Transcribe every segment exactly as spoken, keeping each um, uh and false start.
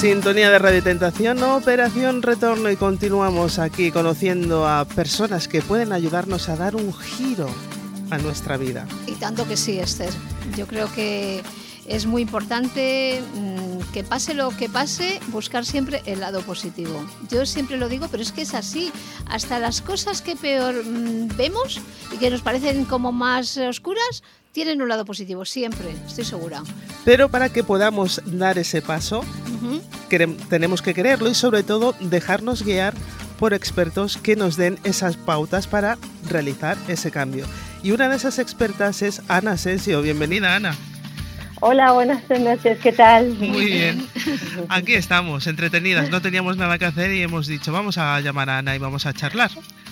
Sintonía de Radio Tentación, Operación Retorno, y continuamos aquí conociendo a personas que pueden ayudarnos a dar un giro a nuestra vida. Y tanto que sí, Esther. Yo creo que es muy importante mmm, que pase lo que pase, buscar siempre el lado positivo. Yo siempre lo digo, pero es que es así. Hasta las cosas que peor mmm, vemos y que nos parecen como más oscuras, tienen un lado positivo, siempre, estoy segura. Pero para que podamos dar ese paso, uh-huh. quere- tenemos que quererlo y sobre todo dejarnos guiar por expertos que nos den esas pautas para realizar ese cambio. Y una de esas expertas es Ana Asensio. Bienvenida, Ana. Hola, buenas noches, ¿qué tal? Muy bien. Aquí estamos, entretenidas. No teníamos nada que hacer y hemos dicho, vamos a llamar a Ana y vamos a charlar.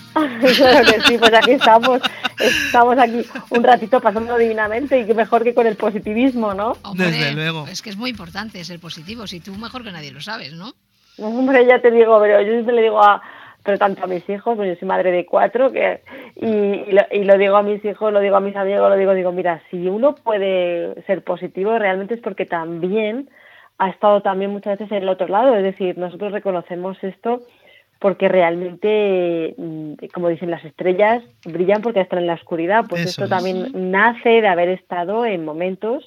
Claro que sí, pues aquí estamos, estamos aquí un ratito pasando divinamente, y qué mejor que con el positivismo, ¿no? Hombre, desde luego. Es que es muy importante ser positivo, si tú mejor que nadie lo sabes, ¿no? Hombre, ya te digo, pero yo siempre le digo a, pero tanto a mis hijos, pues yo soy madre de cuatro, que y, y, lo, y lo digo a mis hijos, lo digo a mis amigos, lo digo, digo, mira, si uno puede ser positivo realmente es porque también ha estado también muchas veces en el otro lado, es decir, nosotros reconocemos esto porque realmente, como dicen, las estrellas brillan porque están en la oscuridad, pues eso esto es. También nace de haber estado en momentos,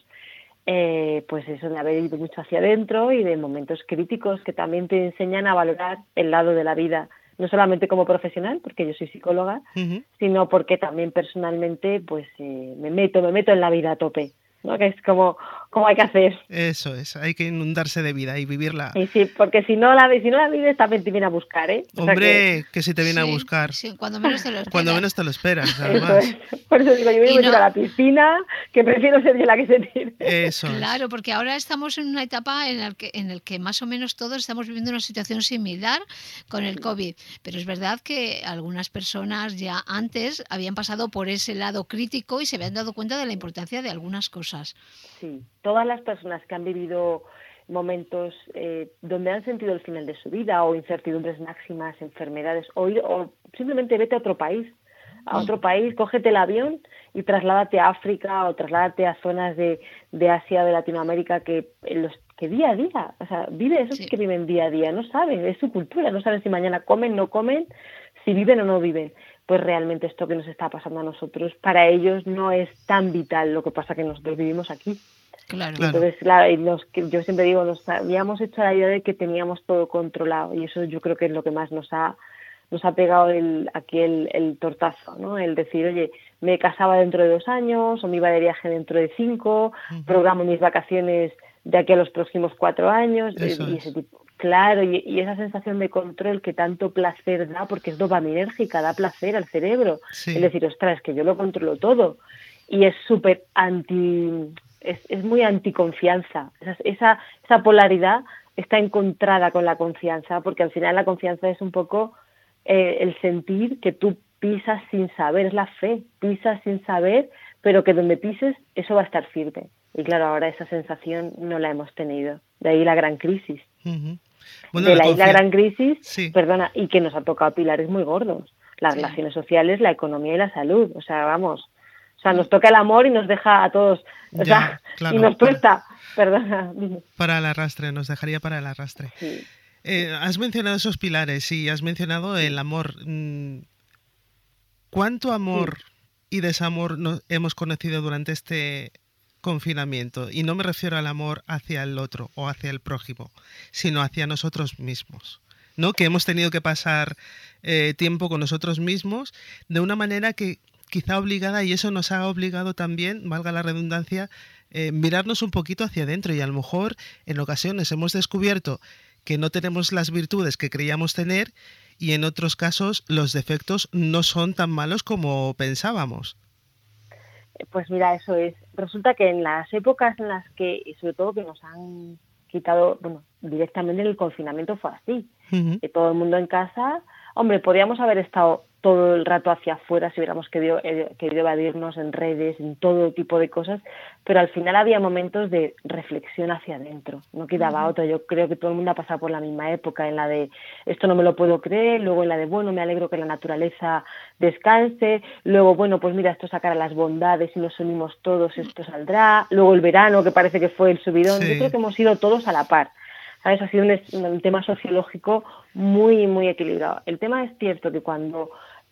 eh, pues eso, de haber ido mucho hacia adentro y de momentos críticos que también te enseñan a valorar el lado de la vida, no solamente como profesional, porque yo soy psicóloga, uh-huh. sino porque también personalmente, pues eh, me meto, me meto en la vida a tope, ¿no? Que es como, como hay que hacer. Eso es, hay que inundarse de vida y vivirla. Y sí, porque si no la si no la vives también te viene a buscar, ¿eh? O Hombre, sea que, que si te viene sí, a buscar. Sí, cuando menos te lo esperas. Cuando menos te lo esperas, además. Eso es. Por eso digo, yo voy a ir no... a la piscina, que prefiero ser yo la que se tire. Eso Claro, es. porque ahora estamos en una etapa en la que en el que más o menos todos estamos viviendo una situación similar con el COVID. Pero es verdad que algunas personas ya antes habían pasado por ese lado crítico y se habían dado cuenta de la importancia de algunas cosas. Sí, todas las personas que han vivido momentos eh, donde han sentido el final de su vida o incertidumbres máximas, enfermedades o, ir, o simplemente vete a otro país, a otro país, cógete el avión y trasládate a África o trasládate a zonas de, de Asia o de Latinoamérica que los que día a día, o sea, vive esos sí. que viven día a día, no saben, es su cultura, no saben si mañana comen, no comen, si viven o no viven. Pues realmente esto que nos está pasando a nosotros, para ellos no es tan vital, lo que pasa que nosotros vivimos aquí. Claro. Entonces, claro, y nos, yo siempre digo, nos habíamos hecho la idea de que teníamos todo controlado, y eso yo creo que es lo que más nos ha nos ha pegado el, aquí el, el tortazo, ¿no? El decir, oye, me casaba dentro de dos años, o me iba de viaje dentro de cinco, uh-huh. programo mis vacaciones de aquí a los próximos cuatro años, eso y es. ese tipo. Claro, y, y esa sensación de control que tanto placer da, porque es dopaminérgica, da placer al cerebro. Sí. Es decir, ostras, que yo lo controlo todo. Y es súper anti... Es, es muy anticonfianza. Esa, esa, esa polaridad está encontrada con la confianza, porque al final la confianza es un poco eh, el sentir que tú pisas sin saber, es la fe, pisas sin saber, pero que donde pises eso va a estar firme. Y claro, ahora esa sensación no la hemos tenido. De ahí la gran crisis. Uh-huh. Bueno, de la, la, confia- la gran crisis, sí. perdona, y que nos ha tocado pilares muy gordos. Las sí. relaciones sociales, la economía y la salud. O sea, vamos, o sea, nos toca el amor y nos deja a todos, o ya, sea, claro, y nos para, presta, perdona. Para el arrastre, nos dejaría para el arrastre. Sí. Eh, has mencionado esos pilares y has mencionado el amor. ¿Cuánto amor sí. y desamor nos hemos conocido durante este confinamiento? Y no me refiero al amor hacia el otro o hacia el prójimo, sino hacia nosotros mismos, ¿no? Que hemos tenido que pasar eh, tiempo con nosotros mismos de una manera que quizá obligada, y eso nos ha obligado también, valga la redundancia, eh, mirarnos un poquito hacia adentro, y a lo mejor en ocasiones hemos descubierto que no tenemos las virtudes que creíamos tener, y en otros casos los defectos no son tan malos como pensábamos. Pues mira, eso es. Resulta que en las épocas en las que, y sobre todo que nos han quitado, bueno, directamente en el confinamiento fue así, uh-huh. que todo el mundo en casa, hombre, podríamos haber estado todo el rato hacia afuera si hubiéramos querido, eh, querido evadirnos en redes, en todo tipo de cosas, pero al final había momentos de reflexión hacia adentro, no quedaba uh-huh. otra. Yo creo que todo el mundo ha pasado por la misma época, en la de esto no me lo puedo creer, luego en la de bueno, me alegro que la naturaleza descanse, luego bueno, pues mira, esto sacará las bondades y nos unimos todos, esto saldrá, luego el verano que parece que fue el subidón. Sí. Yo creo que hemos ido todos a la par. ¿sabes? Ha sido un, un tema sociológico muy, muy equilibrado. El tema es cierto que cuando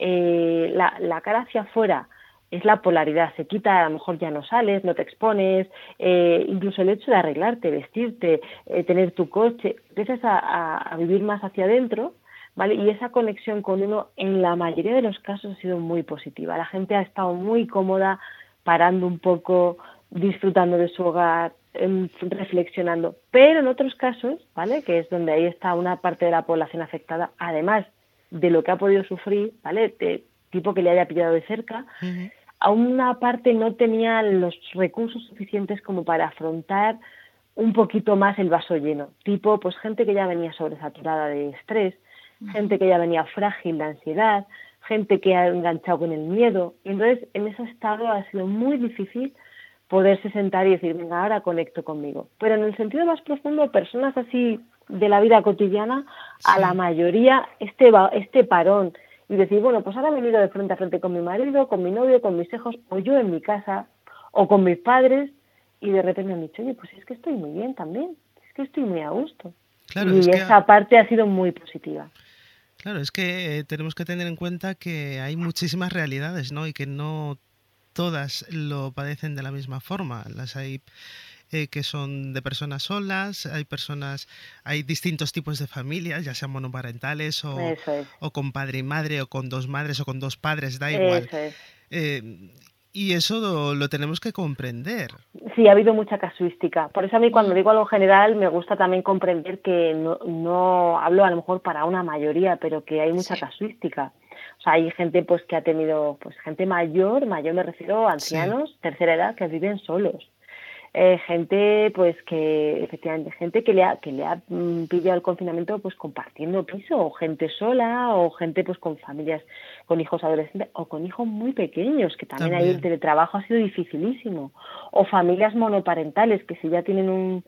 eh, la, la cara hacia afuera es la polaridad, se quita, a lo mejor ya no sales, no te expones, eh, incluso el hecho de arreglarte, vestirte, eh, tener tu coche, empiezas a, a, a vivir más hacia adentro, ¿vale? Y esa conexión con uno, en la mayoría de los casos, ha sido muy positiva. La gente ha estado muy cómoda, parando un poco, disfrutando de su hogar, eh, reflexionando. Pero en otros casos, ¿vale? Que es donde ahí está una parte de la población afectada, además de lo que ha podido sufrir, ¿vale? De tipo que le haya pillado de cerca, uh-huh. A una parte no tenía los recursos suficientes como para afrontar un poquito más el vaso lleno. Tipo, pues gente que ya venía sobresaturada de estrés, uh-huh. Gente que ya venía frágil de ansiedad, gente que ha enganchado con el miedo. Y entonces, en ese estado ha sido muy difícil poderse sentar y decir, venga, ahora conecto conmigo. Pero en el sentido más profundo, personas así de la vida cotidiana, sí. A la mayoría, este, este parón, y decir, bueno, pues ahora me he venido de frente a frente con mi marido, con mi novio, con mis hijos, o yo en mi casa, o con mis padres, y de repente me han dicho, oye, pues es que estoy muy bien también, es que estoy muy a gusto. Claro, y es esa que... parte ha sido muy positiva. Claro, es que eh, tenemos que tener en cuenta que hay muchísimas realidades, ¿no? Y que no todas lo padecen de la misma forma. Las hay eh, que son de personas solas, hay personas, hay distintos tipos de familias, ya sean monoparentales o, es. o con padre y madre, o con dos madres o con dos padres, da igual. Eso es. Eh, y eso lo, lo tenemos que comprender. Sí, ha habido mucha casuística. Por eso a mí cuando digo algo general me gusta también comprender que no, no hablo a lo mejor para una mayoría, pero que hay mucha sí. casuística. O sea, hay gente pues que ha tenido, pues gente mayor, mayor me refiero a ancianos, sí. tercera edad, que viven solos. Eh, gente pues que efectivamente gente que le ha que le ha mm, pillado el confinamiento pues compartiendo piso, o gente sola, o gente pues con familias con hijos adolescentes o con hijos muy pequeños, que también, también. Ahí el teletrabajo ha sido dificilísimo, o familias monoparentales que si ya tienen un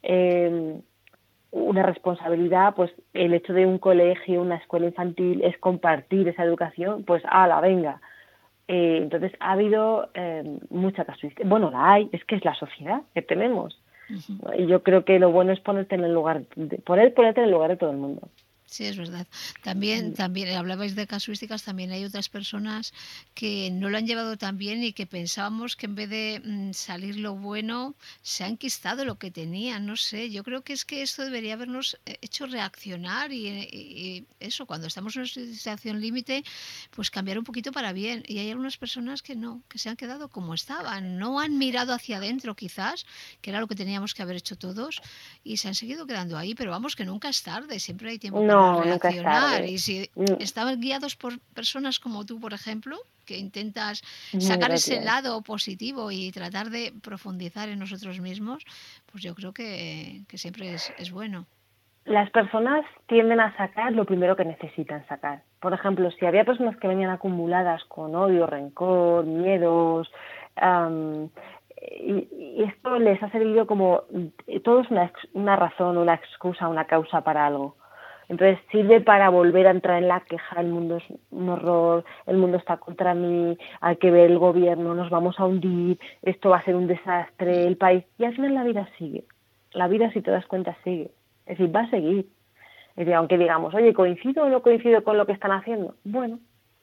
eh, una responsabilidad, pues el hecho de un colegio, una escuela infantil es compartir esa educación, pues ala, venga. Eh, entonces ha habido eh, mucha casuística. Bueno, la hay, es que es la sociedad que tenemos. Uh-huh. Y yo creo que lo bueno es ponerte en el lugar, de, poner, ponerte en el lugar de todo el mundo. Sí, es verdad. También, también hablabais de casuísticas, también hay otras personas que no lo han llevado tan bien y que pensábamos que en vez de mm, salir lo bueno, se han quistado lo que tenían, no sé. Yo creo que es que esto debería habernos hecho reaccionar y, y, y eso, cuando estamos en una situación límite, pues cambiar un poquito para bien. Y hay algunas personas que no, que se han quedado como estaban, no han mirado hacia adentro quizás, que era lo que teníamos que haber hecho todos, y se han seguido quedando ahí, pero vamos, que nunca es tarde, siempre hay tiempo no. para reaccionar. Y si estaban guiados por personas como tú, por ejemplo, que intentas sacar ese lado positivo y tratar de profundizar en nosotros mismos, pues yo creo que, que siempre es, es bueno. Las personas tienden a sacar lo primero que necesitan sacar. Por ejemplo, si había personas que venían acumuladas con odio, rencor, miedos, um, y, y esto les ha servido como, todo es una, una razón, una excusa, una causa para algo. Entonces sirve para volver a entrar en la queja, el mundo es un horror, el mundo está contra mí, hay que ver el gobierno, nos vamos a hundir, esto va a ser un desastre, el país... Y al final la vida sigue, la vida si te das cuenta sigue, es decir, va a seguir. Es decir, aunque digamos, oye, ¿coincido o no coincido con lo que están haciendo? Bueno,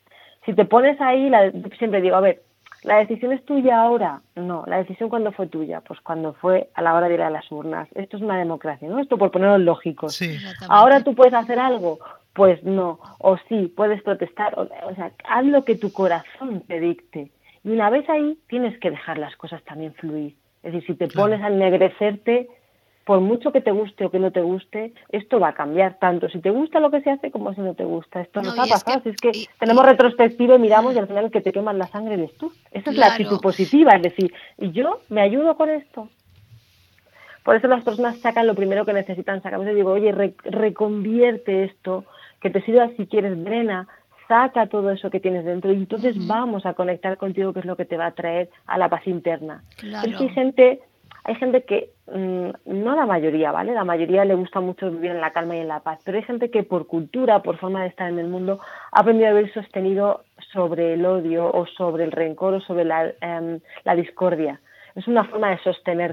si te pones ahí, la, siempre digo, a ver, ¿la decisión es tuya ahora? No, la decisión ¿cuándo fue tuya? Pues cuando fue a la hora de ir a las urnas. Esto es una democracia, ¿no? Esto por ponerlo lógicos. Sí. ¿Ahora tú puedes hacer algo? Pues no. O sí, puedes protestar. O, o sea, haz lo que tu corazón te dicte. Y una vez ahí, tienes que dejar las cosas también fluir. Es decir, si te Claro. pones a ennegrecerte, por mucho que te guste o que no te guste, esto va a cambiar tanto si te gusta lo que se hace como si no te gusta. Esto No, nos ha y es pasado. que- Si es que y- tenemos y- retrospectiva y miramos y al final el que te queman la sangre eres tú. Esa es la Claro. actitud positiva. Es decir, ¿y yo me ayudo con esto? Por eso las personas sacan lo primero que necesitan sacar. Yo digo, oye, re- reconvierte esto, que te sirva si quieres, drena, saca todo eso que tienes dentro y entonces Ujú. vamos a conectar contigo, que es lo que te va a traer a la paz interna. Claro. Pero es que hay gente, hay gente que, mmm, no la mayoría, ¿vale? La mayoría le gusta mucho vivir en la calma y en la paz, pero hay gente que por cultura, por forma de estar en el mundo, ha aprendido a vivir sostenido sobre el odio o sobre el rencor o sobre la, em, la discordia. Es una forma de sostenerte.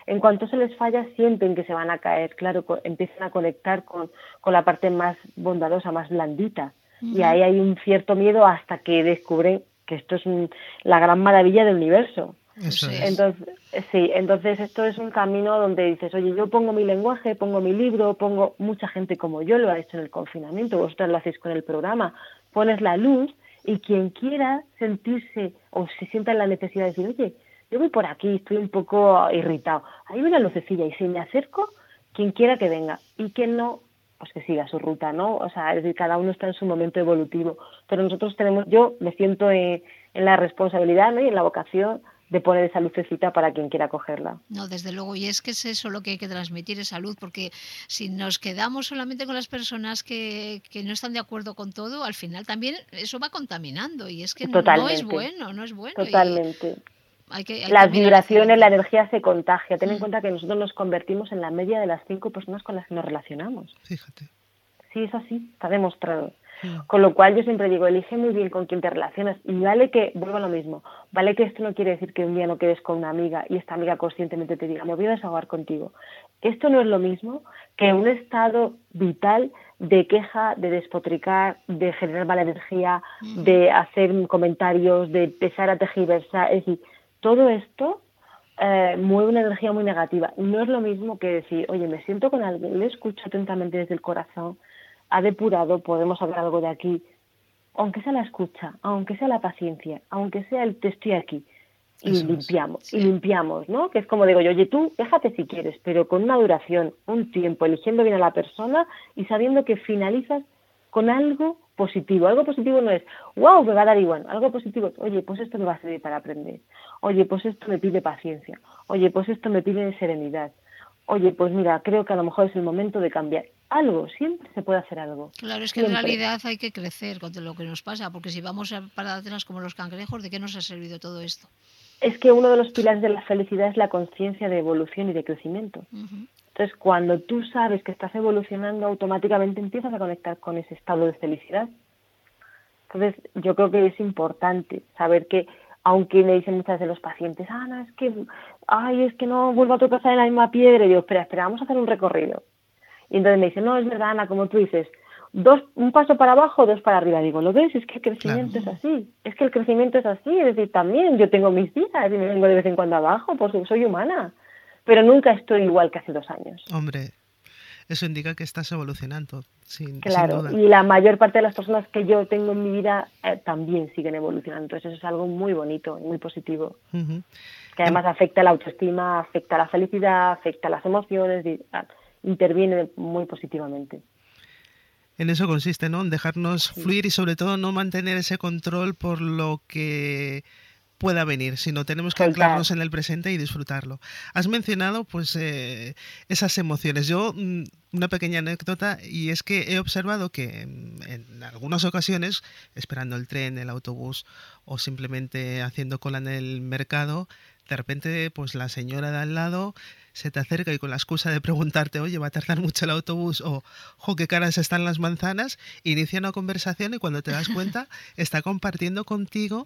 En cuanto se les falla, sienten que se van a caer, claro, co- empiezan a conectar con, con la parte más bondadosa, más blandita. Uh-huh. Y ahí hay un cierto miedo hasta que descubren que esto es un, la gran maravilla del universo. Eso es. Entonces, sí, entonces esto es un camino donde dices, oye, yo pongo mi lenguaje, pongo mi libro, pongo mucha gente como yo lo ha hecho en el confinamiento, vosotras lo hacéis con el programa, pones la luz y quien quiera sentirse o se sienta en la necesidad de decir, oye, yo voy por aquí, estoy un poco irritado, ahí ve la lucecilla y si me acerco, quien quiera que venga y quien no, pues que siga su ruta, ¿no? O sea, es decir, cada uno está en su momento evolutivo, pero nosotros tenemos, yo me siento en, en la responsabilidad, ¿no? Y en la vocación de poner esa lucecita para quien quiera cogerla. No, desde luego, y es que es eso lo que hay que transmitir, esa luz, porque si nos quedamos solamente con las personas que, que no están de acuerdo con todo, al final también eso va contaminando, y es que Totalmente. no es bueno, no es bueno. Totalmente. Hay que, hay las vibraciones, la hacia... energía se contagia. Ten en mm. cuenta que nosotros nos convertimos en la media de las cinco personas con las que nos relacionamos. Fíjate. Sí, es así, está demostrado. Sí. Con lo cual yo siempre digo, elige muy bien con quién te relacionas. Y vale que, vuelvo a lo mismo, vale que esto no quiere decir que un día no quedes con una amiga y esta amiga conscientemente te diga, me voy a desahogar contigo. Esto no es lo mismo que un estado vital de queja, de despotricar, de generar mala energía, uh-huh. de hacer comentarios, de empezar a tergiversar. Es decir, todo esto eh, mueve una energía muy negativa. No es lo mismo que decir, oye, me siento con alguien, le escucho atentamente desde el corazón, ha depurado, podemos hablar algo de aquí, aunque sea la escucha, aunque sea la paciencia, aunque sea el te estoy aquí, y Eso limpiamos, es, sí. y limpiamos, ¿no? Que es como digo yo, oye, tú déjate si quieres, pero con una duración, un tiempo, eligiendo bien a la persona y sabiendo que finalizas con algo positivo. Algo positivo no es, wow, me va a dar igual. Algo positivo es, oye, pues esto me va a servir para aprender. Oye, pues esto me pide paciencia. Oye, pues esto me pide serenidad. Oye, pues mira, creo que a lo mejor es el momento de cambiar. Algo, siempre se puede hacer algo. Claro, es que siempre. En realidad hay que crecer con lo que nos pasa, porque si vamos para atrás como los cangrejos, ¿de qué nos ha servido todo esto? Es que uno de los pilares de la felicidad es la conciencia de evolución y de crecimiento. Uh-huh. Entonces, cuando tú sabes que estás evolucionando, automáticamente empiezas a conectar con ese estado de felicidad. Entonces, yo creo que es importante saber que, aunque me dicen muchas de los pacientes, ah, no, es que, ay, es que no vuelvo a tropezar en la misma piedra. Y digo, espera, espera, vamos a hacer un recorrido. Y entonces me dicen, no, es verdad, Ana, como tú dices, dos, un paso para abajo, dos para arriba. Digo, ¿lo ves? Es que el crecimiento claro. es así. Es que el crecimiento es así. Es decir, también yo tengo mis días y me vengo de vez en cuando abajo, porque soy humana. Pero nunca estoy igual que hace dos años. Hombre, eso indica que estás evolucionando, sin, claro, sin duda. Y la mayor parte de las personas que yo tengo en mi vida eh, también siguen evolucionando. Entonces eso es algo muy bonito y muy positivo. Uh-huh. Que además afecta la autoestima, afecta la felicidad, afecta las emociones, y, ah, interviene muy positivamente. En eso consiste, ¿no? En dejarnos sí. fluir y sobre todo no mantener ese control por lo que pueda venir, sino tenemos que Soltar. anclarnos en el presente y disfrutarlo. Has mencionado pues eh, esas emociones. Yo, una pequeña anécdota, y es que he observado que en, en algunas ocasiones, esperando el tren, el autobús o simplemente haciendo cola en el mercado, de repente pues la señora de al lado se te acerca y con la excusa de preguntarte, oye, ¿va a tardar mucho el autobús? O, jo, qué caras están las manzanas, inicia una conversación y cuando te das cuenta está compartiendo contigo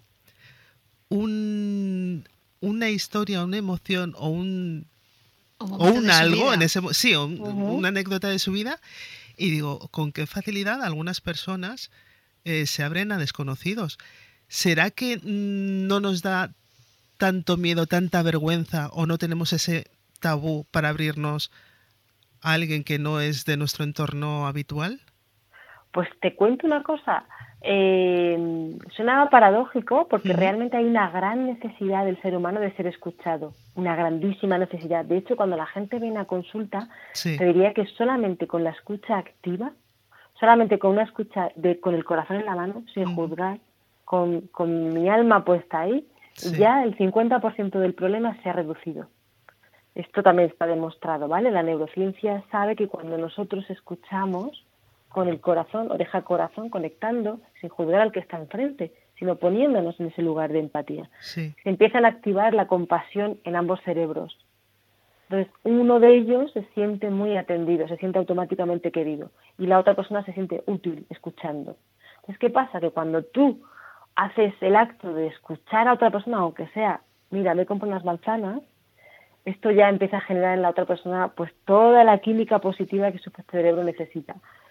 un, una historia, una emoción o un, o un algo, en ese, sí, o un, uh-huh. una anécdota de su vida. Y digo, con qué facilidad algunas personas eh, se abren a desconocidos. ¿Será que no nos da tanto miedo, tanta vergüenza o no tenemos ese tabú para abrirnos a alguien que no es de nuestro entorno habitual? Pues te cuento una cosa, eh, suena paradójico porque uh-huh. realmente hay una gran necesidad del ser humano de ser escuchado, una grandísima necesidad. De hecho, cuando la gente viene a consulta, sí. te diría que solamente con la escucha activa, solamente con una escucha de, con el corazón en la mano, sin uh-huh. juzgar, con, con mi alma puesta ahí, sí. ya el cincuenta por ciento del problema se ha reducido. Esto también está demostrado, ¿vale? La neurociencia sabe que cuando nosotros escuchamos con el corazón, oreja a corazón, conectando, sin juzgar al que está enfrente, sino poniéndonos en ese lugar de empatía, sí. se empiezan a activar la compasión en ambos cerebros. Entonces, uno de ellos se siente muy atendido, se siente automáticamente querido, y la otra persona se siente útil escuchando. Entonces, ¿qué pasa? Que cuando tú haces el acto de escuchar a otra persona, aunque sea, mira, me compro unas manzanas, esto ya empieza a generar en la otra persona pues toda la química positiva que su cerebro necesita.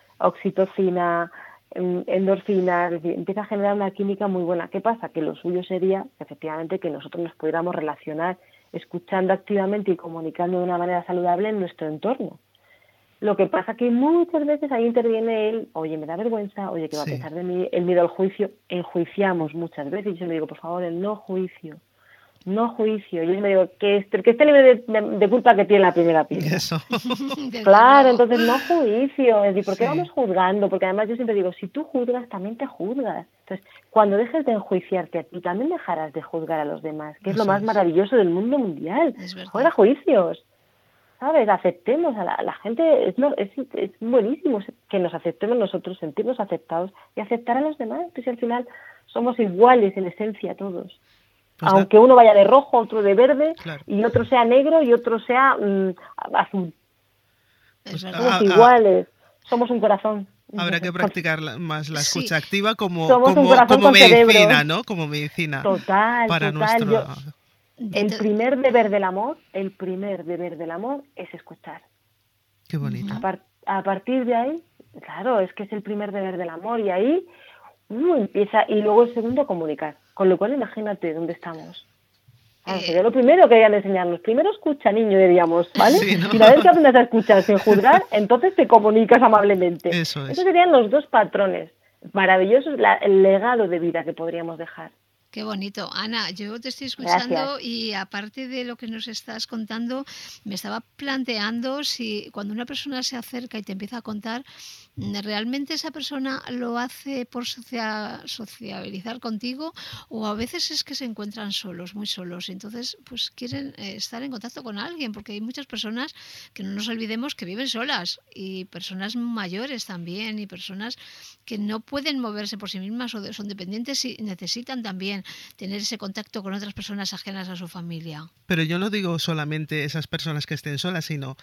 Oxitocina, endorfinas, es decir, empieza a generar una química muy buena. ¿Qué pasa? Que lo suyo sería, efectivamente, que nosotros nos pudiéramos relacionar escuchando activamente y comunicando de una manera saludable en nuestro entorno. Lo que pasa que muchas veces ahí interviene el, oye, me da vergüenza, oye, ¿qué va sí. a pensar de mí? El miedo al juicio. Enjuiciamos muchas veces. Y yo le digo, por favor, el no juicio. No juicio. Yo me digo, que esté, que esté libre de, de, de culpa que tiene la primera piedra. Eso. Claro, entonces no juicio. Es decir, ¿por qué sí. vamos juzgando? Porque además yo siempre digo, si tú juzgas, también te juzgas. Entonces, cuando dejes de enjuiciarte a ti, también dejarás de juzgar a los demás, que es Eso lo más es. maravilloso del mundo mundial. Fuera juicios. ¿Sabes? Aceptemos a la, a la gente, es, es, es buenísimo que nos aceptemos nosotros, sentirnos aceptados y aceptar a los demás, pues al final somos iguales en esencia todos. Pues aunque uno vaya de rojo, otro de verde, claro. y otro sea negro y otro sea mmm, azul. Pues somos a, iguales, a, somos un corazón. Habrá que practicar más la escucha sí. activa como, somos como, como medicina, cerebro. ¿no? Como medicina. Total, para total. nuestro... Yo... El primer deber del amor, el primer deber del amor es escuchar. Qué bonito. A, par- a partir de ahí, claro, es que es el primer deber del amor y ahí uh, empieza, y luego el segundo, comunicar. Con lo cual, imagínate dónde estamos. Claro, sería lo primero que hayan de enseñarnos. Primero escucha, niño, diríamos, ¿vale? Sí, ¿no? Y una vez que aprendas a escuchar sin juzgar, entonces te comunicas amablemente. Eso es. Esos serían los dos patrones maravillosos, la, el legado de vida que podríamos dejar. Qué bonito. Ana, yo te estoy escuchando Gracias. Y aparte de lo que nos estás contando, me estaba planteando si cuando una persona se acerca y te empieza a contar, ¿realmente esa persona lo hace por socia- sociabilizar contigo o a veces es que se encuentran solos, muy solos? Entonces, pues quieren eh, estar en contacto con alguien, porque hay muchas personas que no nos olvidemos que viven solas y personas mayores también y personas que no pueden moverse por sí mismas o de, son dependientes y necesitan también tener ese contacto con otras personas ajenas a su familia. Pero yo no digo solamente esas personas que estén solas, sino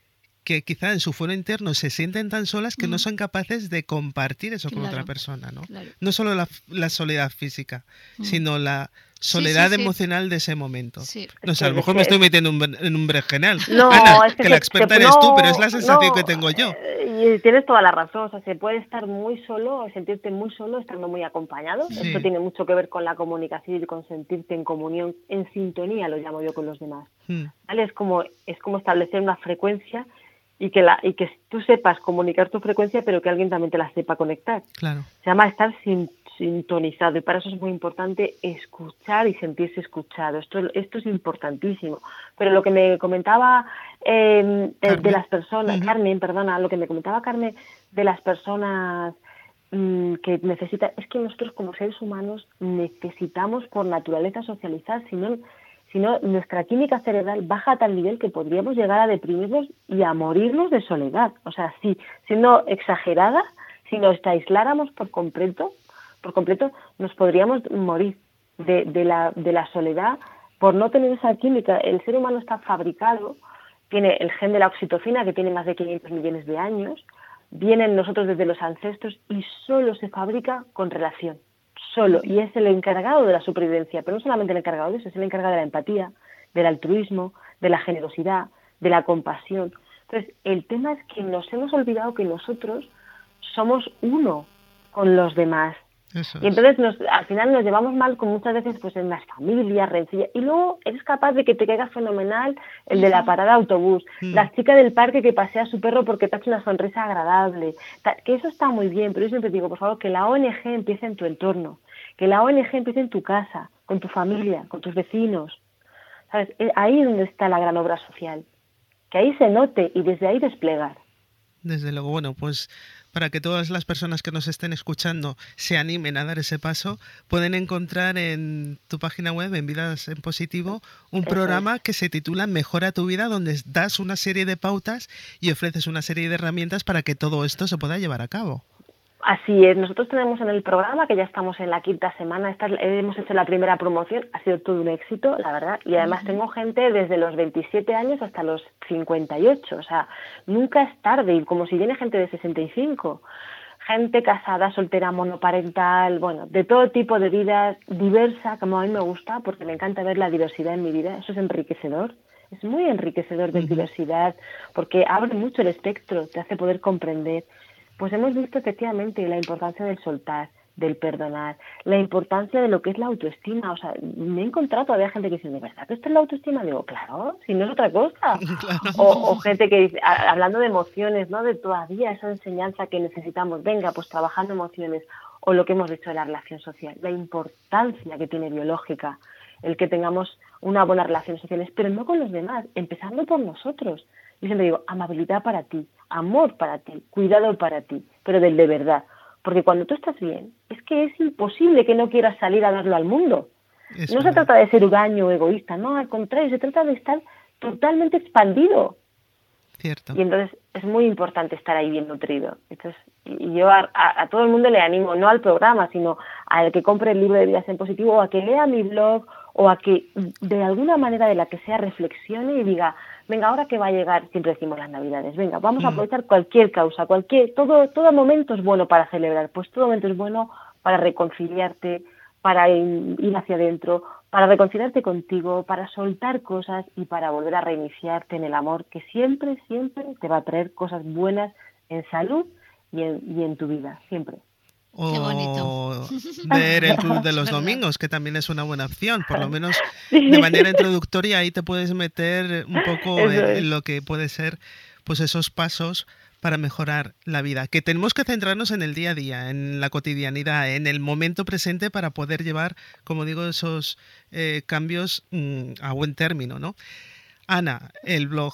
que quizá en su fuero interno se sienten tan solas que mm. no son capaces de compartir eso claro, con otra persona, ¿no? Claro. No solo la, la soledad física, mm. sino la soledad sí, sí, emocional sí. de ese momento. Sí. No sé, a lo mejor me estoy metiendo en un berenjenal. No, Ana, es que, que la experta eres no, tú, pero es la sensación no, que tengo yo. Y tienes toda la razón, o sea, se puede estar muy solo, sentirte muy solo, estando muy acompañado. Sí. Esto tiene mucho que ver con la comunicación y con sentirte en comunión, en sintonía, lo llamo yo, con los demás. Mm. ¿Vale? Es como, es como establecer una frecuencia y que, la, y que tú sepas comunicar tu frecuencia, pero que alguien también te la sepa conectar. Claro. Se llama estar sin, sintonizado, y para eso es muy importante escuchar y sentirse escuchado. Esto, esto es importantísimo. Pero lo que me comentaba eh, de, de las personas, uh-huh. Carmen, perdona, lo que me comentaba Carmen de las personas mmm, que necesitan, es que nosotros como seres humanos necesitamos por naturaleza socializar, si no... Si no, nuestra química cerebral baja a tal nivel que podríamos llegar a deprimirnos y a morirnos de soledad. O sea, si siendo exagerada, si nos aisláramos por completo, por completo, nos podríamos morir de, de, la, de la soledad por no tener esa química. El ser humano está fabricado, tiene el gen de la oxitocina que tiene más de quinientos millones de años, viene en nosotros desde los ancestros y solo se fabrica con relación. Solo, y es el encargado de la supervivencia, pero no solamente el encargado de eso, es el encargado de la empatía, del altruismo, de la generosidad, de la compasión. Entonces, el tema es que nos hemos olvidado que nosotros somos uno con los demás. Eso es. Y entonces nos, al final nos llevamos mal con muchas veces pues en las familias, rencillas, y luego eres capaz de que te caiga fenomenal el de la parada de autobús, mm. la chica del parque que pasea a su perro porque te hace una sonrisa agradable, que eso está muy bien, pero yo siempre digo, por favor, que la O N G empiece en tu entorno, que la O N G empiece en tu casa, con tu familia, con tus vecinos, ¿sabes? Ahí es donde está la gran obra social, que ahí se note y desde ahí desplegar. Desde luego, bueno, pues para que todas las personas que nos estén escuchando se animen a dar ese paso, pueden encontrar en tu página web, en Vidas en Positivo, un Eso programa es. que se titula Mejora tu vida, donde das una serie de pautas y ofreces una serie de herramientas para que todo esto se pueda llevar a cabo. Así es, nosotros tenemos en el programa, que ya estamos en la quinta semana, esta, hemos hecho la primera promoción, ha sido todo un éxito, la verdad, y además uh-huh. tengo gente desde los veintisiete años hasta los cincuenta y ocho, o sea, nunca es tarde, y como si viene gente de sesenta y cinco, gente casada, soltera, monoparental, bueno, de todo tipo de vidas, diversa, como a mí me gusta, porque me encanta ver la diversidad en mi vida, eso es enriquecedor, es muy enriquecedor ver diversidad, porque abre mucho el espectro, te hace poder comprender. Pues hemos visto efectivamente la importancia del soltar, del perdonar, la importancia de lo que es la autoestima. O sea, me he encontrado todavía gente que dice, ¿de verdad que esto es la autoestima? Digo, claro, si no es otra cosa. Claro. O, o gente que dice, a- hablando de emociones, ¿no? De todavía esa enseñanza que necesitamos, venga, pues trabajando emociones, o lo que hemos dicho de la relación social, la importancia que tiene biológica, el que tengamos una buena relaciones sociales, pero no con los demás, empezando por nosotros. Yo siempre digo, amabilidad para ti, amor para ti, cuidado para ti, pero del de verdad. Porque cuando tú estás bien, es que es imposible que no quieras salir a darlo al mundo. Es No se verdad. trata de ser huraño o egoísta, no, al contrario, se trata de estar totalmente expandido. Cierto. Y entonces es muy importante estar ahí bien nutrido. Entonces, y yo a, a, a todo el mundo le animo, no al programa, sino al que compre el libro de Vidas en Positivo, o a que lea mi blog, o a que de alguna manera de la que sea reflexione y diga, venga, ahora que va a llegar, siempre decimos las Navidades, venga, vamos a Mm. aprovechar cualquier causa, cualquier, todo, todo momento es bueno para celebrar, pues todo momento es bueno para reconciliarte, para ir hacia adentro, para reconciliarte contigo, para soltar cosas y para volver a reiniciarte en el amor, que siempre, siempre te va a traer cosas buenas en salud y en, y en tu vida, siempre. Qué bonito. O ver el Club de Es los verdad. Domingos, que también es una buena opción. Por lo menos de manera introductoria ahí te puedes meter un poco Eso en, es. en lo que puede ser pues esos pasos para mejorar la vida. Que tenemos que centrarnos en el día a día, en la cotidianidad, en el momento presente para poder llevar, como digo, esos eh, cambios mm, a buen término, ¿no? Ana, el blog,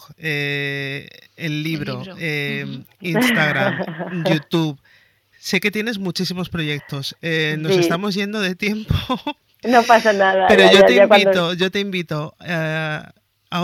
eh, el libro, libro. eh, Ujú. Instagram, YouTube. Sé que tienes muchísimos proyectos. Eh, nos Sí. estamos yendo de tiempo, No pasa nada. pero ya, yo ya, te ya invito, cuando- yo te invito eh, a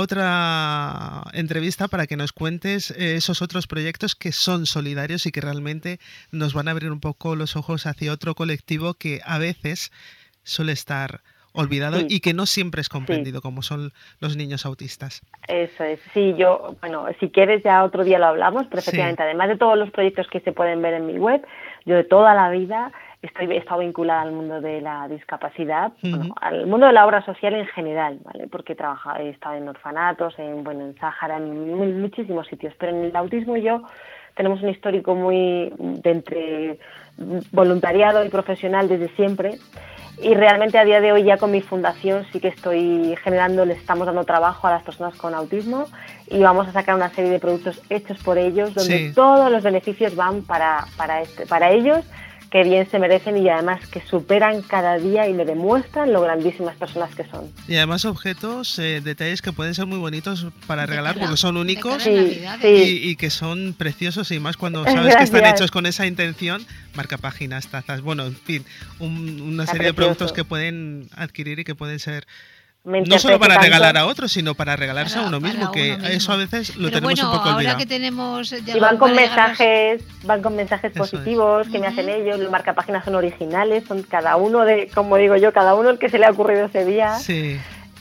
otra entrevista para que nos cuentes eh, esos otros proyectos que son solidarios y que realmente nos van a abrir un poco los ojos hacia otro colectivo que a veces suele estar olvidado Sí. y que no siempre es comprendido, como son los niños autistas. Eso es, sí, yo, bueno, si quieres ya otro día lo hablamos, pero Sí. efectivamente, además de todos los proyectos que se pueden ver en mi web, yo de toda la vida estoy, he estado vinculada al mundo de la discapacidad, Ujú. bueno, al mundo de la obra social en general, ¿vale? Porque he trabajado, he estado en orfanatos, en, bueno, en Sáhara, en mu- muchísimos sitios, pero en el autismo y yo tenemos un histórico muy de entre voluntariado y profesional desde siempre. Y realmente a día de hoy ya con mi fundación sí que estoy generando, les estamos dando trabajo a las personas con autismo y vamos a sacar una serie de productos hechos por ellos donde Sí. todos los beneficios van para, para, este, para ellos, que bien se merecen y además que superan cada día y me demuestran lo grandísimas personas que son. Y además objetos, eh, detalles que pueden ser muy bonitos para De regalar cara- porque son de únicos cara a Sí, Navidades. sí. y, y que son preciosos y más cuando sabes que están Gracias. hechos con esa intención, marcapáginas, tazas, bueno, en fin, un- una Está serie de precioso. productos que pueden adquirir y que pueden ser Me no solo interesa para tanto. regalar a otros, sino para regalarse Para- a uno para mismo, que uno eso mismo. a veces lo Pero tenemos bueno, un poco ahora olvidado. que tenemos... Y van con mensajes, van con mensajes Eso es. positivos que me Ujú. hacen ellos, los marcapáginas son originales, son cada uno de, como digo yo, cada uno el que se le ha ocurrido ese día. Sí,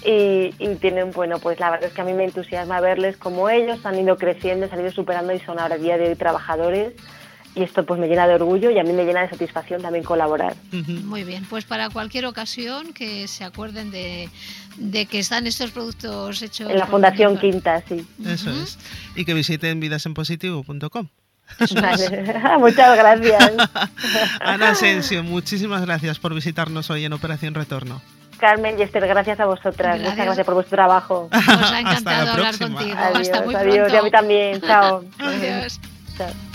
Y, y tienen, bueno, pues la verdad es que a mí me entusiasma verles como ellos han ido creciendo, se han ido superando y son ahora a día de hoy trabajadores. Y esto pues me llena de orgullo y a mí me llena de satisfacción también colaborar. ujú. Muy bien, pues para cualquier ocasión que se acuerden de, de que están estos productos hechos... En la por- Fundación por- Quinta, sí. Eso Ujú. es. Y que visiten vidasenpositivo punto com. Vale. Muchas gracias. Ana Asensio, muchísimas gracias por visitarnos hoy en Operación Retorno. Carmen y Esther, gracias a vosotras. Gracias. Muchas gracias por vuestro trabajo. Nos ha Hasta la encantado hablar próxima. contigo. Adiós, Hasta muy adiós. pronto. Y a mí también. Chao. Adiós. Chao.